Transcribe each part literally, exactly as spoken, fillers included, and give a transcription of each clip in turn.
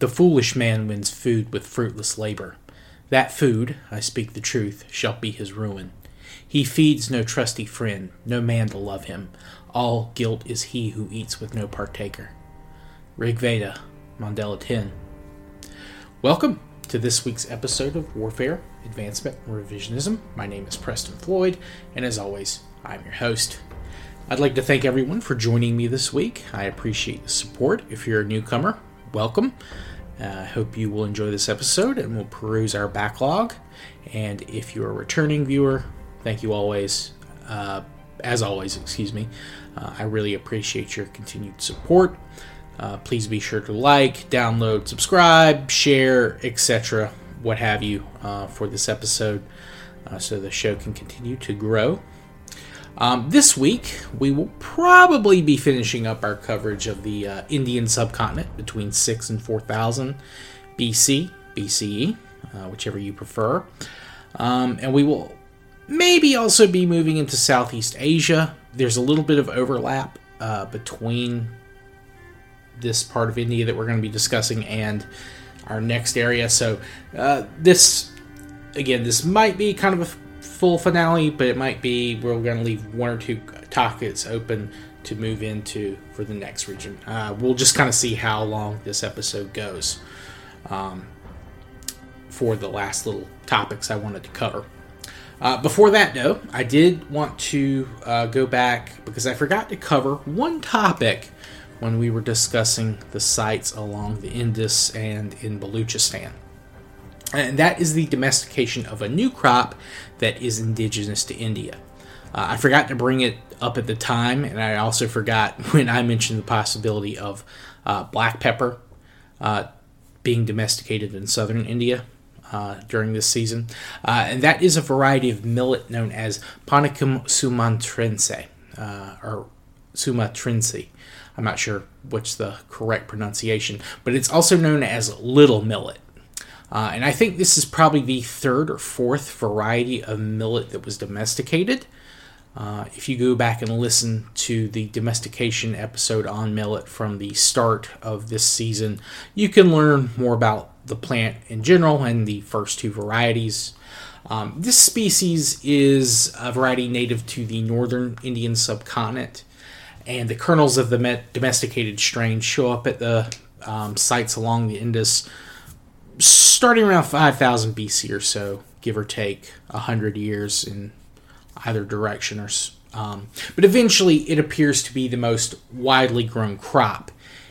The foolish man wins food with fruitless labor. That food, I speak the truth, shall be his ruin. He feeds no trusty friend, no man to love him. All guilt is he who eats with no partaker. Rig Veda, Mandela ten. Welcome to this week's episode of Warfare, Advancement, and Revisionism. My name is Preston Floyd, and as always, I'm your host. I'd like to thank everyone for joining me this week. I appreciate the support. If you're a newcomer, welcome. I uh, hope you will enjoy this episode and we'll peruse our backlog. And if you're a returning viewer, thank you always. Uh, as always, excuse me. Uh, I really appreciate your continued support. Uh, please be sure to like, download, subscribe, share, et cetera, what have you, uh, for this episode, uh, so the show can continue to grow. Um, this week, we will probably be finishing up our coverage of the uh, Indian subcontinent between six and four thousand B C, B C E, uh, whichever you prefer. Um, and we will maybe also be moving into Southeast Asia. There's a little bit of overlap uh, between this part of India that we're going to be discussing and our next area. So uh, this, again, this might be kind of a full finale, but it might be we're going to leave one or two pockets open to move into for the next region. Uh, we'll just kind of see how long this episode goes um, for the last little topics I wanted to cover. Uh, before that, though, I did want to uh, go back because I forgot to cover one topic when we were discussing the sites along the Indus and in Baluchistan. And that is the domestication of a new crop that is indigenous to India. Uh, I forgot to bring it up at the time, and I also forgot when I mentioned the possibility of uh, black pepper uh, being domesticated in southern India uh, during this season. Uh, and that is a variety of millet known as Panicum sumatrense, uh, or sumatrense. I'm not sure what's the correct pronunciation, but it's also known as little millet. Uh, and I think this is probably the third or fourth variety of millet that was domesticated. Uh, if you go back and listen to the domestication episode on millet from the start of this season, you can learn more about the plant in general and the first two varieties. Um, this species is a variety native to the northern Indian subcontinent, and the kernels of the domesticated strain show up at the um, sites along the Indus starting around five thousand B C or so, give or take one hundred years in either direction. Or, um, but eventually it appears to be the most widely grown crop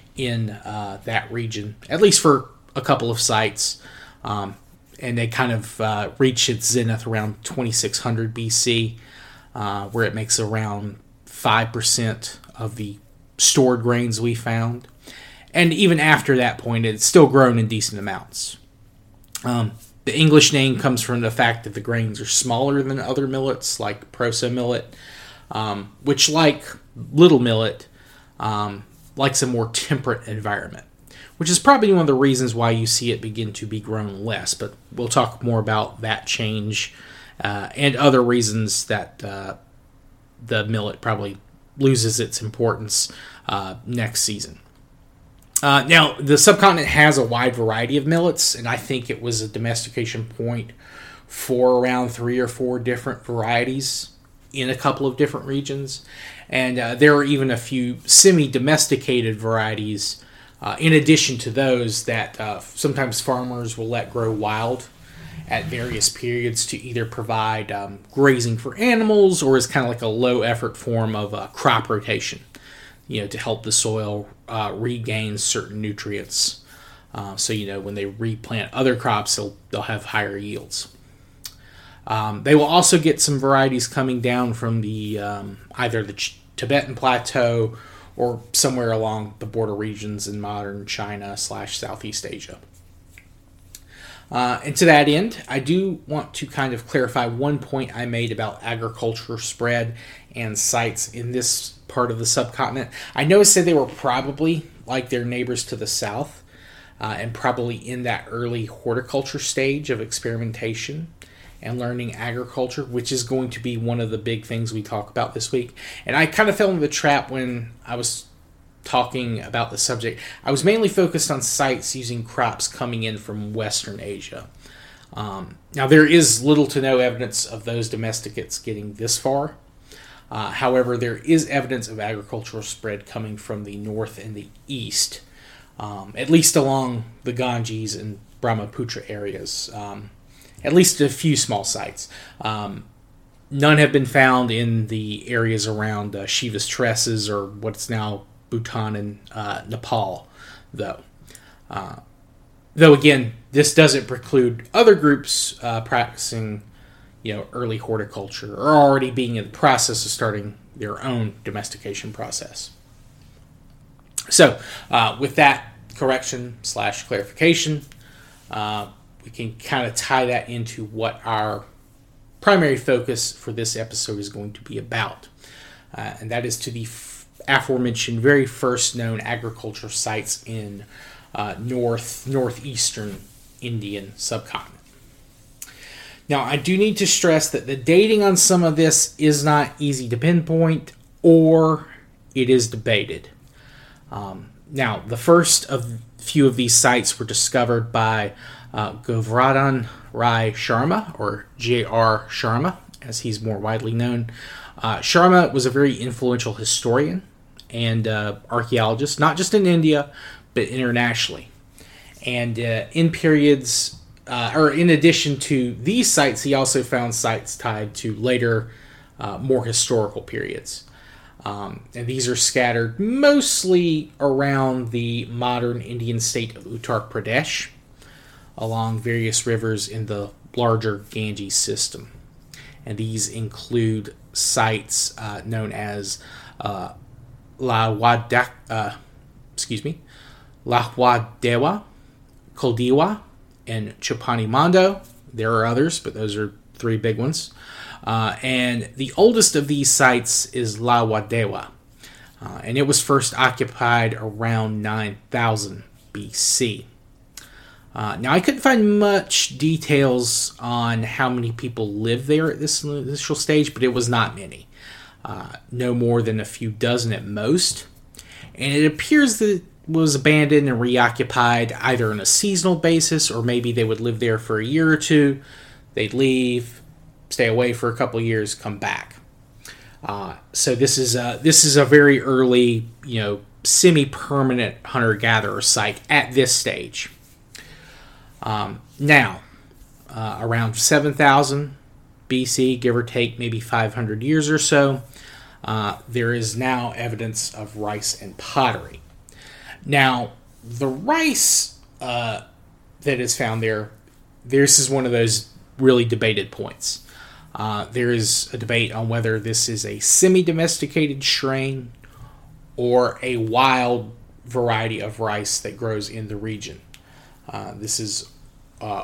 in uh, that region, at least for a couple of sites. Um, and it kind of uh, reached its zenith around twenty-six hundred B C, uh, where it makes around five percent of the stored grains we found. And even after that point, it's still grown in decent amounts. Um, the English name comes from the fact that the grains are smaller than other millets, like proso millet, um, which, like little millet, um, likes a more temperate environment, which is probably one of the reasons why you see it begin to be grown less. But we'll talk more about that change uh, and other reasons that uh, the millet probably loses its importance uh, next season. Uh, now, the subcontinent has a wide variety of millets, and I think it was a domestication point for around three or four different varieties in a couple of different regions. And uh, there are even a few semi-domesticated varieties uh, in addition to those that uh, sometimes farmers will let grow wild at various periods to either provide um, grazing for animals or as kind of like a low-effort form of uh, crop rotation, you know, to help the soil uh, regain certain nutrients. Uh, so, you know, when they replant other crops, they'll, they'll have higher yields. Um, they will also get some varieties coming down from the um, either the Ch- Tibetan Plateau or somewhere along the border regions in modern China slash Southeast Asia. Uh, and to that end, I do want to kind of clarify one point I made about agriculture spread and sites in this part of the subcontinent. I know I said they were probably like their neighbors to the south, uh, and probably in that early horticulture stage of experimentation and learning agriculture, which is going to be one of the big things we talk about this week. And I kind of fell into the trap when I was talking about the subject, I was mainly focused on sites using crops coming in from Western Asia. Um, now, there is little to no evidence of those domesticates getting this far. Uh, however, there is evidence of agricultural spread coming from the north and the east, um, at least along the Ganges and Brahmaputra areas, um, at least a few small sites. Um, none have been found in the areas around uh, Shiva's tresses or what's now Bhutan and uh, Nepal, though. Uh, though, again, this doesn't preclude other groups uh, practicing you know, early horticulture or already being in the process of starting their own domestication process. So, uh, with that correction slash clarification, uh, we can kind of tie that into what our primary focus for this episode is going to be about. Uh, and that is to the f- aforementioned very first known agriculture sites in uh, north northeastern Indian subcontinent. Now, I do need to stress that the dating on some of this is not easy to pinpoint, or it is debated. Um, now, the first of few of these sites were discovered by uh, Govardhan Rai Sharma, or J R Sharma, as he's more widely known. Uh, Sharma was a very influential historian and uh, archaeologist, not just in India, but internationally. And uh, in periods... Uh, or in addition to these sites, he also found sites tied to later, uh, more historical periods. Um, and these are scattered mostly around the modern Indian state of Uttar Pradesh, along various rivers in the larger Ganges system. And these include sites uh, known as uh, Lawadak, uh, excuse me, Lahwadewa, Koldiwa, and Chapani Mando. There are others, but those are three big ones. Uh, and the oldest of these sites is Lawadewa, uh, and it was first occupied around nine thousand B C. Uh, now, I couldn't find much details on how many people lived there at this initial stage, but it was not many. Uh, no more than a few dozen at most. And it appears that it was abandoned and reoccupied either on a seasonal basis, or maybe they would live there for a year or two. They'd leave, stay away for a couple of years, come back. Uh, so this is a, this is a very early, you know, semi-permanent hunter-gatherer site at this stage. Um, now, uh, around seven thousand B C, give or take maybe five hundred years or so, uh, there is now evidence of rice and pottery. Now, the rice uh, that is found there, this is one of those really debated points. Uh, there is a debate on whether this is a semi-domesticated strain or a wild variety of rice that grows in the region. Uh, this is uh,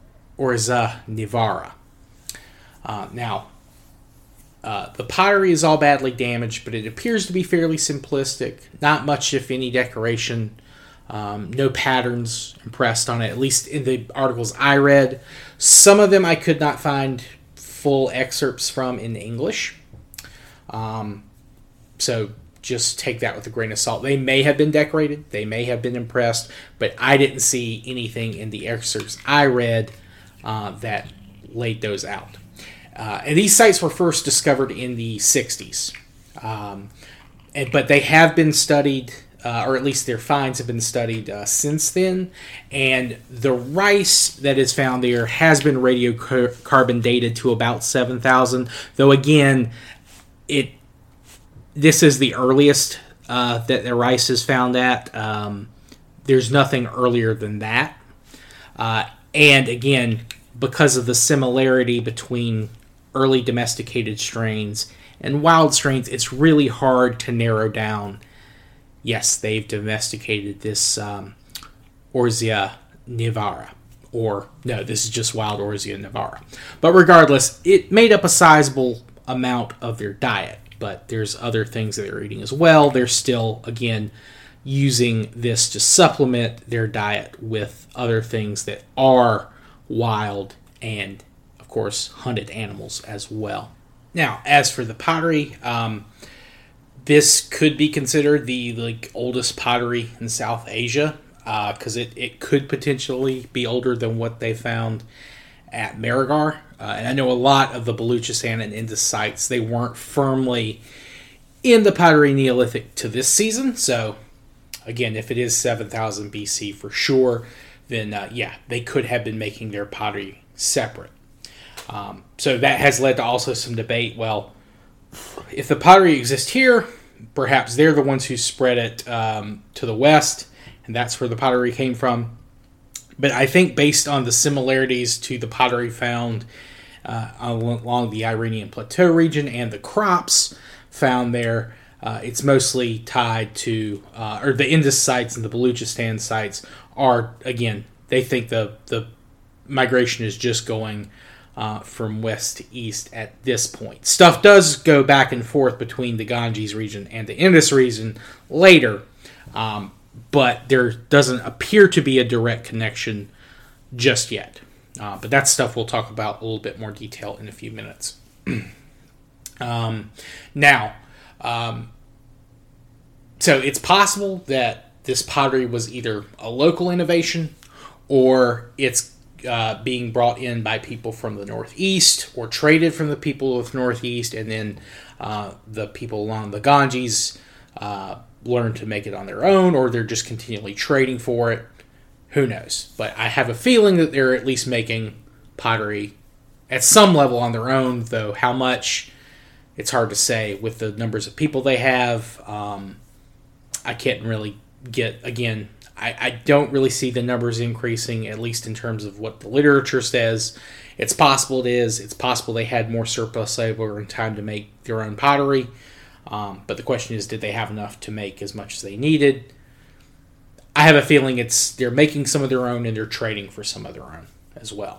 Oryza nivara. Uh, now, uh, the pottery is all badly damaged, but it appears to be fairly simplistic. Not much, if any, decoration. Um, no patterns impressed on it, at least in the articles I read. Some of them I could not find full excerpts from in English. Um, so just take that with a grain of salt. They may have been decorated, they may have been impressed, but I didn't see anything in the excerpts I read uh, that laid those out. Uh, and these sites were first discovered in the sixties. Um, and, but they have been studied, uh, or at least their finds have been studied uh, since then. And the rice that is found there has been radiocarbon dated to about seven thousand. Though again, it this is the earliest uh, that the rice is found at. Um, there's nothing earlier than that. Uh, and again, because of the similarity between early domesticated strains and wild strains, it's really hard to narrow down, yes, they've domesticated this um, Oryza nivara. Or, no, this is just wild Oryza nivara. But regardless, it made up a sizable amount of their diet. But there's other things that they're eating as well. They're still, again, using this to supplement their diet with other things that are wild and, of course, hunted animals as well. Now, as for the pottery, um, This could be considered the like oldest pottery in South Asia, because uh, it, it could potentially be older than what they found at Marigar. Uh, and I know a lot of the Baluchistan and Indus sites, they weren't firmly in the pottery Neolithic to this season. So, again, if it is seven thousand B C for sure, then uh, yeah, they could have been making their pottery separate. Um, so that has led to also some debate. Well, if the pottery exists here, perhaps they're the ones who spread it um, to the west, and that's where the pottery came from. But I think based on the similarities to the pottery found uh, along the Iranian Plateau region and the crops found there, uh, it's mostly tied to, uh, or the Indus sites and the Baluchistan sites are, again, they think the, the migration is just going Uh, from west to east at this point. Stuff does go back and forth between the Ganges region and the Indus region later, um, but there doesn't appear to be a direct connection just yet. Uh, but that's stuff we'll talk about a little bit more detail in a few minutes. um, now, um, so it's possible that this pottery was either a local innovation or it's Uh, being brought in by people from the Northeast or traded from the people of the Northeast, and then uh, the people along the Ganges uh, learn to make it on their own, or they're just continually trading for it. Who knows? But I have a feeling that they're at least making pottery at some level on their own, though how much, it's hard to say with the numbers of people they have. Um, I can't really get, again, I, I don't really see the numbers increasing, at least in terms of what the literature says. It's possible it is. It's possible they had more surplus labor and time to make their own pottery. Um, but the question is, did they have enough to make as much as they needed? I have a feeling it's they're making some of their own and they're trading for some of their own as well.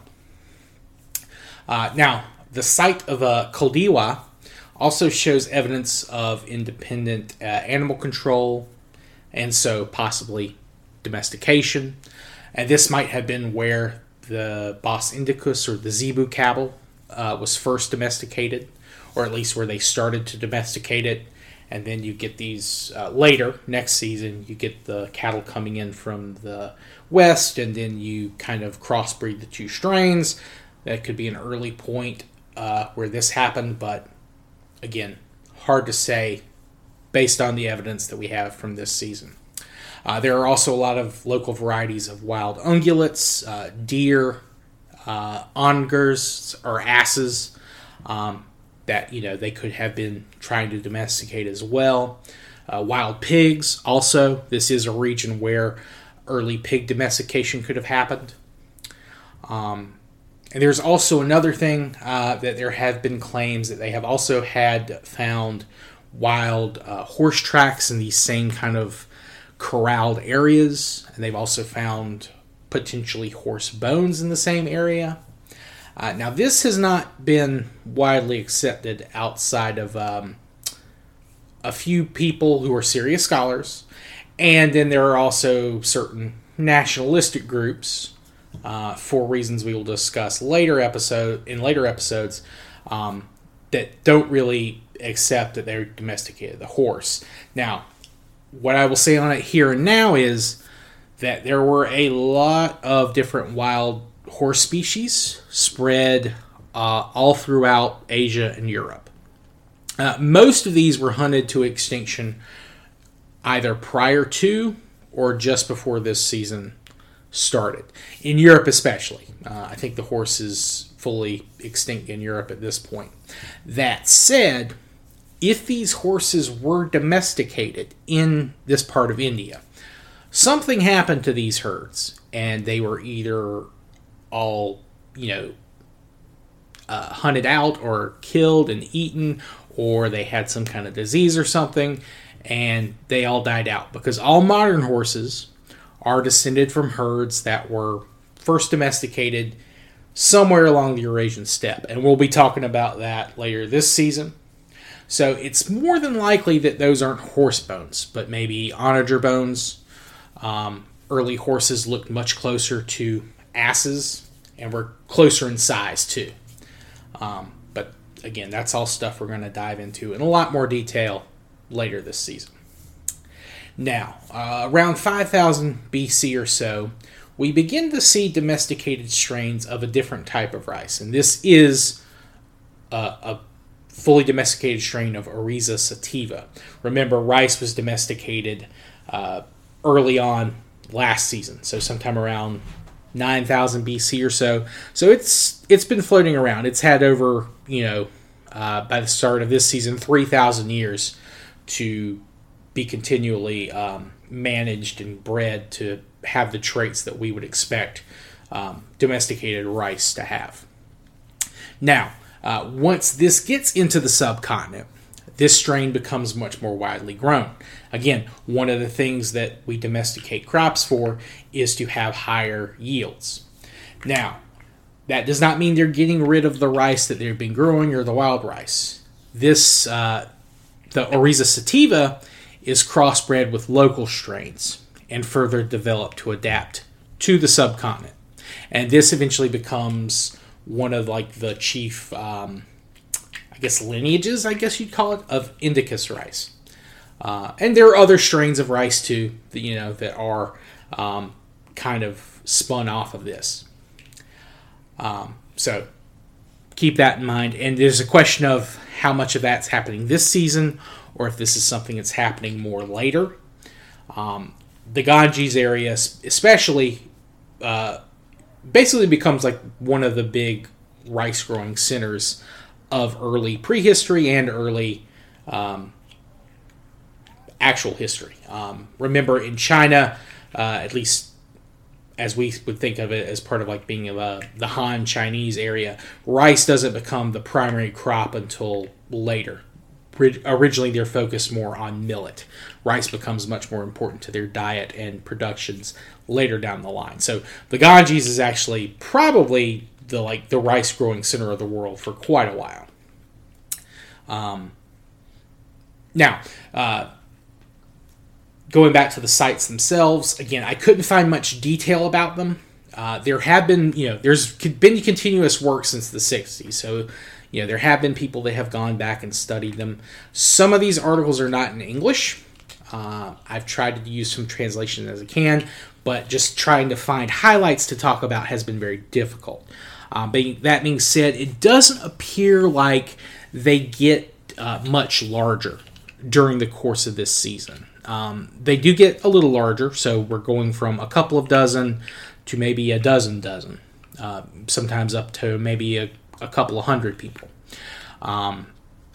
Uh, now, the site of uh, Koldiwa also shows evidence of independent uh, animal control, and so possibly domestication, and this might have been where the Bos Indicus or the Zebu cattle uh, was first domesticated, or at least where they started to domesticate it. And then you get these uh, later next season, you get the cattle coming in from the west, and then you kind of crossbreed the two strains. That could be an early point uh, where this happened, but again, hard to say based on the evidence that we have from this season. Uh, there are also a lot of local varieties of wild ungulates, uh, deer, uh, ongers, or asses um, that, you know, they could have been trying to domesticate as well. Uh, wild pigs, also. This is a region where early pig domestication could have happened. Um, and there's also another thing uh, that there have been claims that they have also had found wild uh, horse tracks in these same kind of corralled areas, and they've also found potentially horse bones in the same area. Uh, now, this has not been widely accepted outside of um, a few people who are serious scholars, and then there are also certain nationalistic groups, uh, for reasons we will discuss later episode in later episodes, um, that don't really accept that they domesticated the horse. Now, what I will say on it here and now is that there were a lot of different wild horse species spread uh, all throughout Asia and Europe. Uh, most of these were hunted to extinction either prior to or just before this season started. In Europe especially. Uh, I think the horse is fully extinct in Europe at this point. That said, if these horses were domesticated in this part of India, something happened to these herds, and they were either all, you know, uh, hunted out or killed and eaten, or they had some kind of disease or something, and they all died out. Because all modern horses are descended from herds that were first domesticated somewhere along the Eurasian steppe, and we'll be talking about that later this season. So it's more than likely that those aren't horse bones, but maybe onager bones. Um, early horses looked much closer to asses and were closer in size too. Um, but again, that's all stuff we're going to dive into in a lot more detail later this season. Now, uh, around five thousand B C or so, we begin to see domesticated strains of a different type of rice. And this is a, a fully domesticated strain of Oryza sativa. Remember, rice was domesticated uh, early on last season, so sometime around nine thousand B C or so. So it's it's been floating around. It's had over, you know, uh, by the start of this season, three thousand years to be continually um, managed and bred to have the traits that we would expect um, domesticated rice to have. Now, uh, once this gets into the subcontinent, this strain becomes much more widely grown. Again, one of the things that we domesticate crops for is to have higher yields. Now, that does not mean they're getting rid of the rice that they've been growing or the wild rice. This, uh, the Oryza sativa, is crossbred with local strains and further developed to adapt to the subcontinent. And this eventually becomes one of like the chief, um, I guess, lineages, I guess you'd call it, of Indicus rice. Uh, and there are other strains of rice too, that, you know, that are um, kind of spun off of this. Um, so keep that in mind. And there's a question of how much of that's happening this season, or if this is something that's happening more later. Um, the Ganges area, especially, uh, basically becomes like one of the big rice growing centers of early prehistory and early um, actual history. Um, remember, in China, uh, at least as we would think of it as part of like being a, the Han Chinese area, rice doesn't become the primary crop until later. Originally, they're focused more on millet. Rice becomes much more important to their diet and productions later down the line. So the Ganges is actually probably the like the rice growing center of the world for quite a while. Um, now, uh, going back to the sites themselves, again, I couldn't find much detail about them. Uh, there have been, you know, there's been continuous work since the sixties, so. You know, there have been people that have gone back and studied them. Some of these articles are not in English. Uh, I've tried to use some translation as I can, but just trying to find highlights to talk about has been very difficult. Uh, but that being said, it doesn't appear like they get uh, much larger during the course of this season. Um, they do get a little larger, so we're going from a couple of dozen to maybe a dozen dozen, uh, sometimes up to maybe a a couple of hundred people. Um,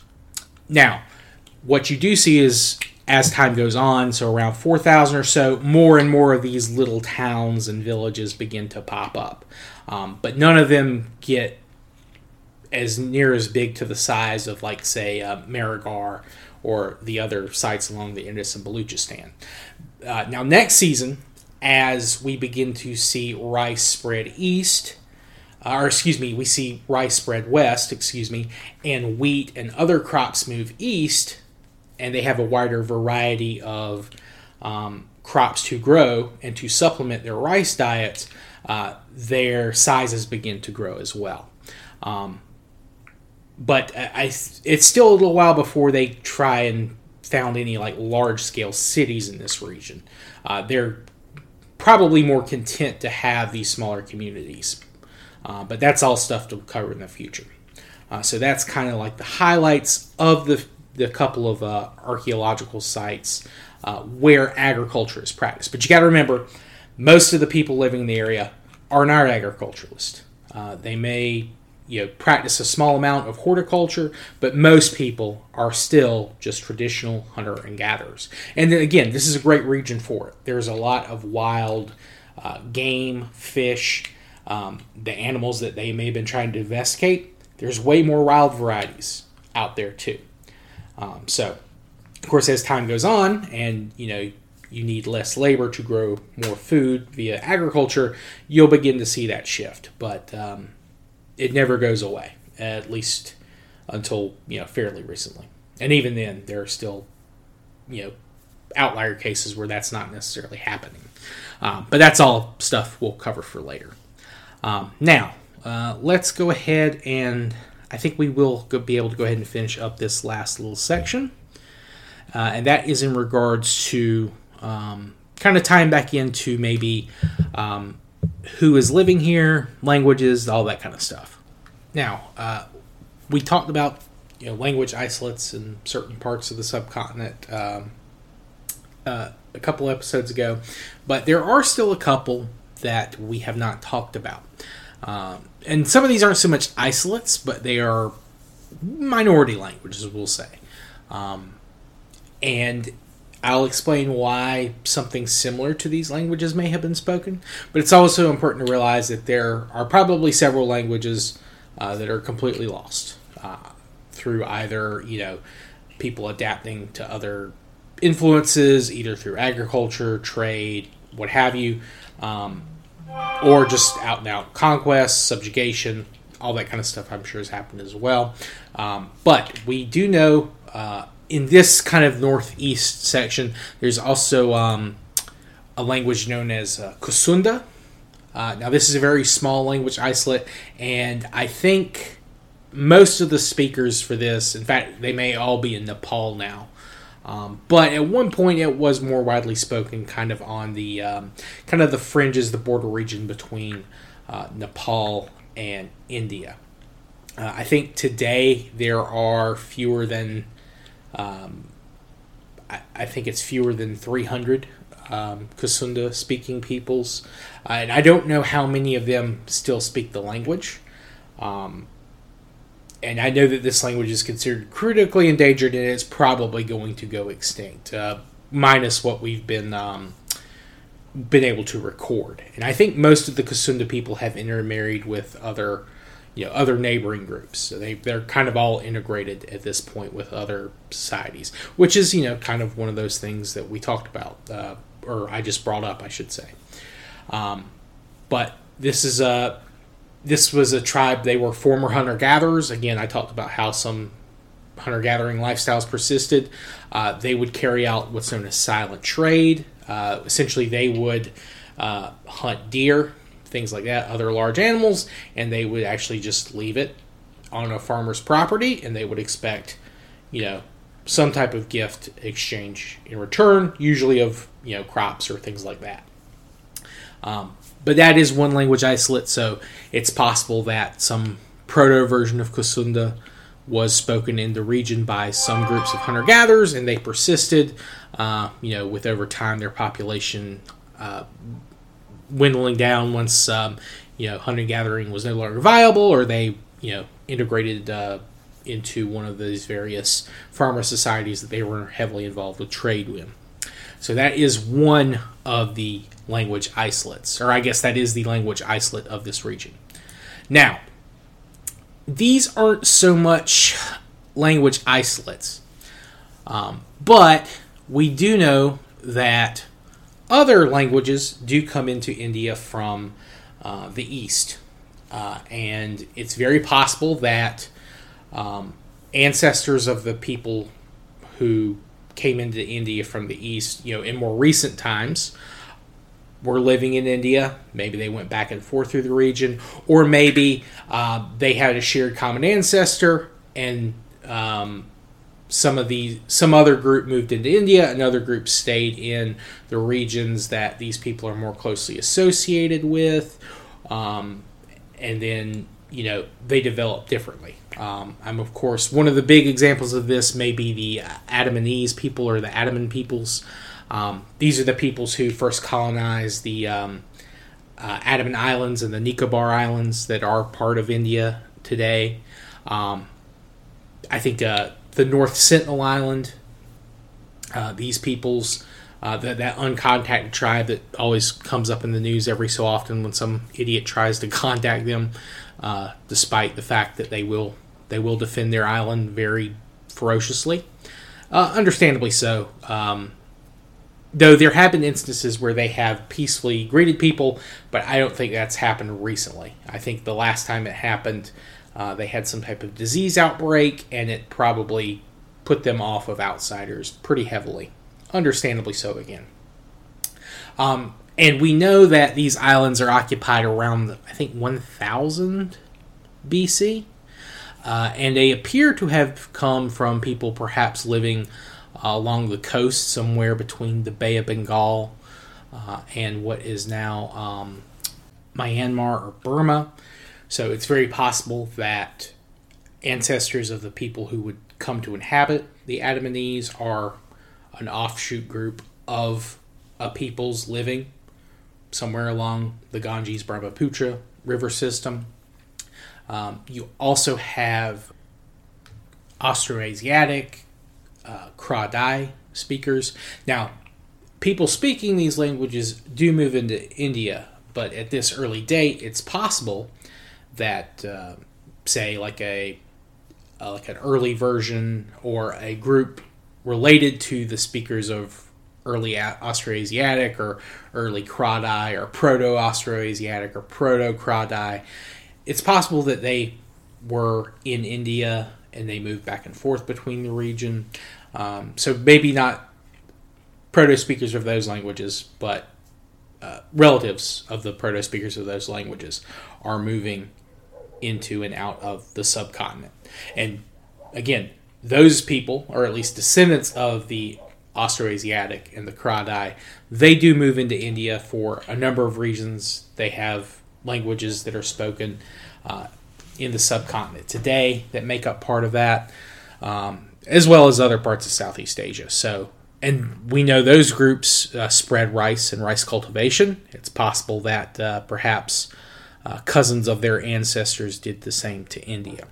now, what you do see is, as time goes on, so around four thousand or so, more and more of these little towns and villages begin to pop up. Um, but none of them get as near as big to the size of, like, say, uh, Marigar or the other sites along the Indus and Baluchistan. Uh, now, next season, as we begin to see rice spread east, or excuse me, we see rice spread west, excuse me, and wheat and other crops move east, and they have a wider variety of um, crops to grow and to supplement their rice diets, uh, their sizes begin to grow as well. Um, but I, it's still a little while before they try and found any like large-scale cities in this region. Uh, they're probably more content to have these smaller communities. Uh, but that's all stuff to cover in the future. Uh, so that's kind of like the highlights of the the couple of uh, archaeological sites uh, where agriculture is practiced. But you got to remember, most of the people living in the area are not agriculturalists. Uh, they may, you know, practice a small amount of horticulture, but most people are still just traditional hunter and gatherers. And then again, this is a great region for it. There's a lot of wild uh, game, fish. Um, the animals that they may have been trying to domesticate, there's way more wild varieties out there too. Um, so, of course, as time goes on and, you know, you need less labor to grow more food via agriculture, you'll begin to see that shift. But um, it never goes away, at least until, you know, fairly recently. And even then, there are still, you know, outlier cases where that's not necessarily happening. Um, but that's all stuff we'll cover for later. Um, now, uh, let's go ahead and I think we will go, be able to go ahead and finish up this last little section. uh, and that is in regards to um, kind of tying back into maybe um, who is living here, languages, all that kind of stuff. Now, uh, we talked about you know language isolates in certain parts of the subcontinent um, uh, a couple episodes ago, but there are still a couple that we have not talked about. Um, and some of these aren't so much isolates, but they are minority languages, we'll say. Um, and I'll explain why something similar to these languages may have been spoken. But it's also important to realize that there are probably several languages uh, that are completely lost uh, through either, you know, people adapting to other influences, either through agriculture, trade, what have you, um, or just out and out conquest, subjugation, all that kind of stuff I'm sure has happened as well. Um, but we do know uh, in this kind of northeast section, there's also um, a language known as uh, Kusunda. Uh, now this is a very small language isolate, and I think most of the speakers for this, in fact, they may all be in Nepal now. Um, but at one point, it was more widely spoken, kind of on the um, kind of the fringes, the border region between uh, Nepal and India. Uh, I think today there are fewer than, um, I, I think it's fewer than three hundred um, Kusunda speaking peoples, uh, and I don't know how many of them still speak the language. Um, And I know that this language is considered critically endangered, and it's probably going to go extinct, uh, minus what we've been um, been able to record. And I think most of the Kusunda people have intermarried with other, you know, other neighboring groups. So they they're kind of all integrated at this point with other societies, which is you know kind of one of those things that we talked about, uh, or I just brought up, I should say. Um, but this is a. This was a tribe, they were former hunter-gatherers. Again, I talked about how some hunter-gathering lifestyles persisted. Uh, they would carry out what's known as silent trade. Uh, essentially, they would uh, hunt deer, things like that, other large animals, and they would actually just leave it on a farmer's property, and they would expect, you know, some type of gift exchange in return, usually of, you know, crops or things like that. Um, But that is one language isolate, so it's possible that some proto-version of Kusunda was spoken in the region by some groups of hunter-gatherers, and they persisted, uh, you know, with over time their population uh, dwindling down once, um, you know, hunting-gathering was no longer viable, or they, you know, integrated uh, into one of these various farmer societies that they were heavily involved with trade with. So that is one of the language isolates, or I guess that is the language isolate of this region. Now, these aren't so much language isolates, um, but we do know that other languages do come into India from uh, the east, uh, and it's very possible that um, ancestors of the people who came into India from the east, you know, in more recent times, were living in India. Maybe they went back and forth through the region, or maybe uh, they had a shared common ancestor, and um, some of the some other group moved into India, another group stayed in the regions that these people are more closely associated with, um, and then you know they developed differently. Um, I'm, of course, one of the big examples of this may be the Adamanese people or the Adaman peoples. Um, these are the peoples who first colonized the um, uh, Andaman Islands and the Nicobar Islands that are part of India today. Um, I think uh, the North Sentinel Island, uh, these peoples, uh, that, that uncontacted tribe that always comes up in the news every so often when some idiot tries to contact them, uh, despite the fact that they will They will defend their island very ferociously. Uh, understandably so. Um, though there have been instances where they have peacefully greeted people, but I don't think that's happened recently. I think the last time it happened, uh, they had some type of disease outbreak, and it probably put them off of outsiders pretty heavily. Understandably so again. Um, and we know that these islands are occupied around, I think, one thousand B C, Uh, and they appear to have come from people perhaps living uh, along the coast, somewhere between the Bay of Bengal uh, and what is now um, Myanmar or Burma. So it's very possible that ancestors of the people who would come to inhabit the Andamanese are an offshoot group of a peoples living somewhere along the Ganges-Brahmaputra river system. Um, you also have Austroasiatic, uh, Kra-Dai speakers. Now, people speaking these languages do move into India, but at this early date, it's possible that, uh, say, like a uh, like an early version or a group related to the speakers of early Austroasiatic or early Kra-Dai or Proto-Austroasiatic or Proto-Kra-Dai, it's possible that they were in India and they moved back and forth between the region. Um, so maybe not proto-speakers of those languages, but uh, relatives of the proto-speakers of those languages are moving into and out of the subcontinent. And again, those people, or at least descendants of the Austroasiatic and the Kra-Dai, they do move into India for a number of reasons. They have languages that are spoken uh, in the subcontinent today that make up part of that, um, as well as other parts of Southeast Asia. So, and we know those groups uh, spread rice and rice cultivation. It's possible that uh, perhaps uh, cousins of their ancestors did the same to India.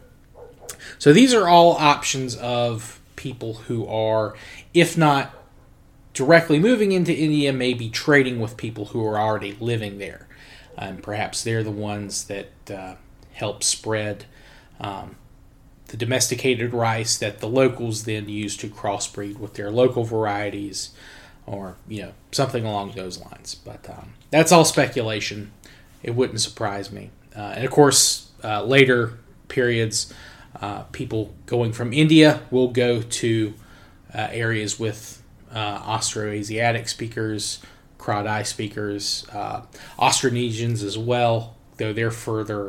So these are all options of people who are, if not directly moving into India, maybe trading with people who are already living there. And perhaps they're the ones that uh, help spread um, the domesticated rice that the locals then use to crossbreed with their local varieties, or, you know, something along those lines. But um, that's all speculation. It wouldn't surprise me. Uh, and of course, uh, later periods, uh, people going from India will go to uh, areas with uh, Austroasiatic speakers, Kra-Dai speakers, uh, Austronesians as well, though they're further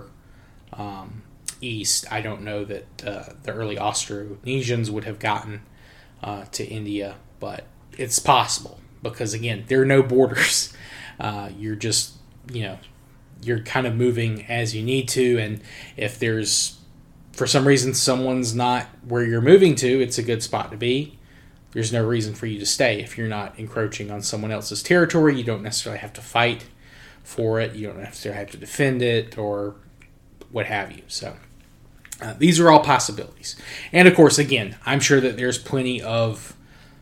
um, east. I don't know that uh, the early Austronesians would have gotten uh, to India, but it's possible because, again, there are no borders. Uh, you're just, you know, you're kind of moving as you need to, and if there's, for some reason, someone's not where you're moving to, it's a good spot to be. There's no reason for you to stay if you're not encroaching on someone else's territory. You don't necessarily have to fight for it. You don't necessarily have to defend it or what have you. So uh, these are all possibilities. And of course, again, I'm sure that there's plenty of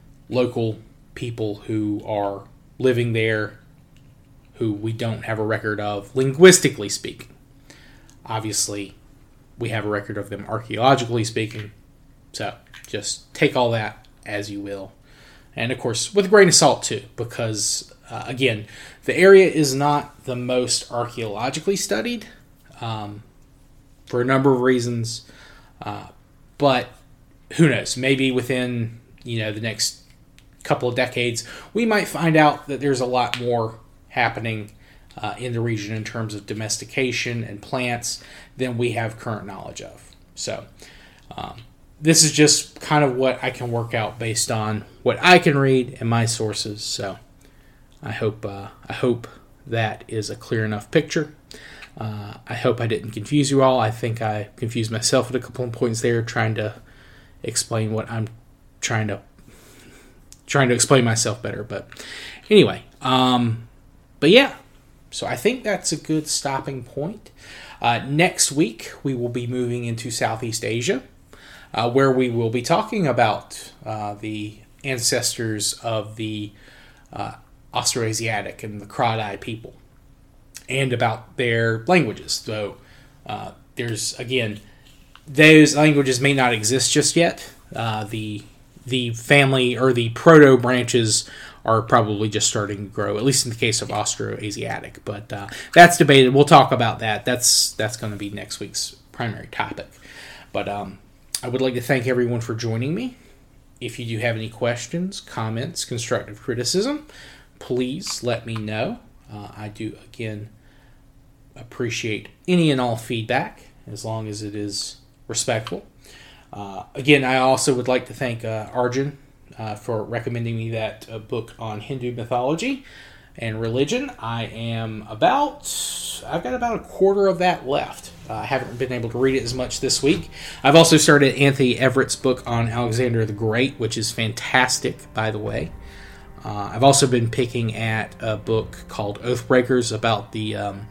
local people who are living there who we don't have a record of, linguistically speaking. Obviously, we have a record of them archaeologically speaking. So just take all that as you will. And of course, with a grain of salt too, because uh, again, the area is not the most archaeologically studied um, for a number of reasons. Uh, but who knows? Maybe within, you know, the next couple of decades, we might find out that there's a lot more happening uh, in the region in terms of domestication and plants than we have current knowledge of. So um, this is just kind of what I can work out based on what I can read and my sources. So I hope uh, I hope that is a clear enough picture. Uh, I hope I didn't confuse you all. I think I confused myself at a couple of points there, trying to explain what I'm trying to trying to explain myself better. But anyway, um, but yeah. So I think that's a good stopping point. Uh, next week, we will be moving into Southeast Asia, uh, where we will be talking about uh, the ancestors of the uh, Austroasiatic and the Kra-Dai people, and about their languages. So uh, there's, again, those languages may not exist just yet. Uh, the the family or the proto-branches are probably just starting to grow, at least in the case of Austroasiatic. But uh, that's debated. We'll talk about that. That's that's going to be next week's primary topic. But um, I would like to thank everyone for joining me. If you do have any questions, comments, constructive criticism, please let me know. Uh, I do, again, appreciate any and all feedback, as long as it is respectful. Uh, again, I also would like to thank uh, Arjun uh, for recommending me that uh, book on Hindu mythology and religion. I am about, I've got about a quarter of that left. Uh, I haven't been able to read it as much this week. I've also started Anthony Everett's book on Alexander the Great, which is fantastic, by the way. Uh, I've also been picking at a book called Oathbreakers about the um,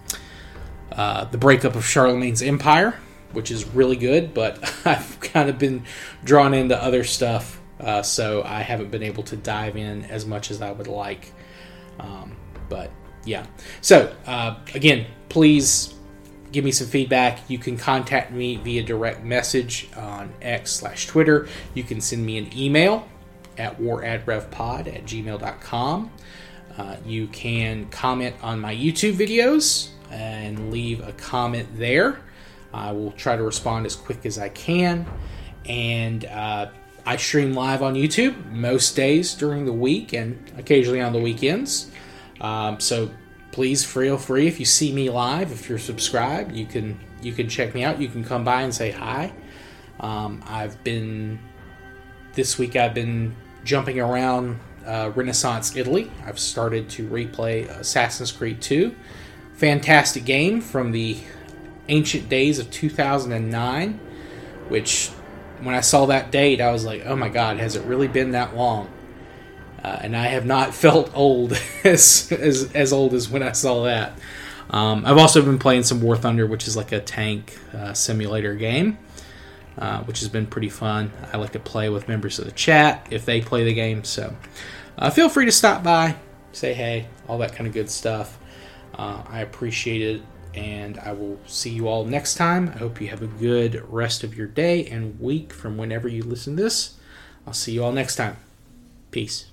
uh, the breakup of Charlemagne's empire, which is really good, but I've kind of been drawn into other stuff, uh, so I haven't been able to dive in as much as I would like. Um, but, yeah. So, uh, again, please give me some feedback. You can contact me via direct message on X slash Twitter. You can send me an email at waradrevpod at gmail dot com. Uh, you can comment on my YouTube videos and leave a comment there. I will try to respond as quick as I can. And uh, I stream live on YouTube most days during the week and occasionally on the weekends. Um, so please feel free, if you see me live, if you're subscribed, you can you can check me out. You can come by and say hi. Um, I've been this week. I've been jumping around uh, Renaissance Italy. I've started to replay Assassin's Creed two. Fantastic game from the ancient days of two thousand nine, which when I saw that date, I was like, oh my god, has it really been that long? Uh, and I have not felt old as, as as old as when I saw that. Um, I've also been playing some War Thunder, which is like a tank uh, simulator game, uh, which has been pretty fun. I like to play with members of the chat if they play the game, so uh, feel free to stop by, say hey, all that kind of good stuff. Uh, I appreciate it, and I will see you all next time. I hope you have a good rest of your day and week from whenever you listen to this. I'll see you all next time. Peace.